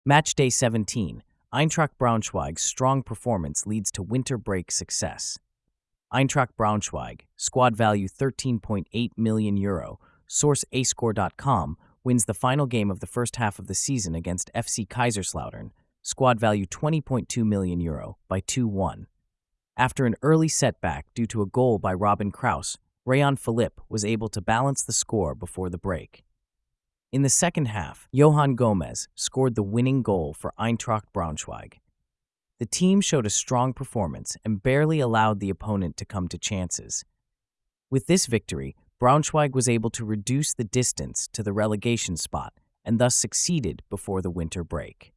Match day 17. Eintracht Braunschweig's strong performance leads to winter break success. Eintracht Braunschweig, squad value €13.8 million, source ascore.com, wins the final game of the first half of the season against FC Kaiserslautern, squad value €20.2 million, by 2-1. After an early setback due to a goal by Robin Kraus, Rayon Philippe was able to balance the score before the break. In the second half, Johan Gomez scored the winning goal for Eintracht Braunschweig. The team showed a strong performance and barely allowed the opponent to come to chances. With this victory, Braunschweig was able to reduce the distance to the relegation spot and thus succeeded before the winter break.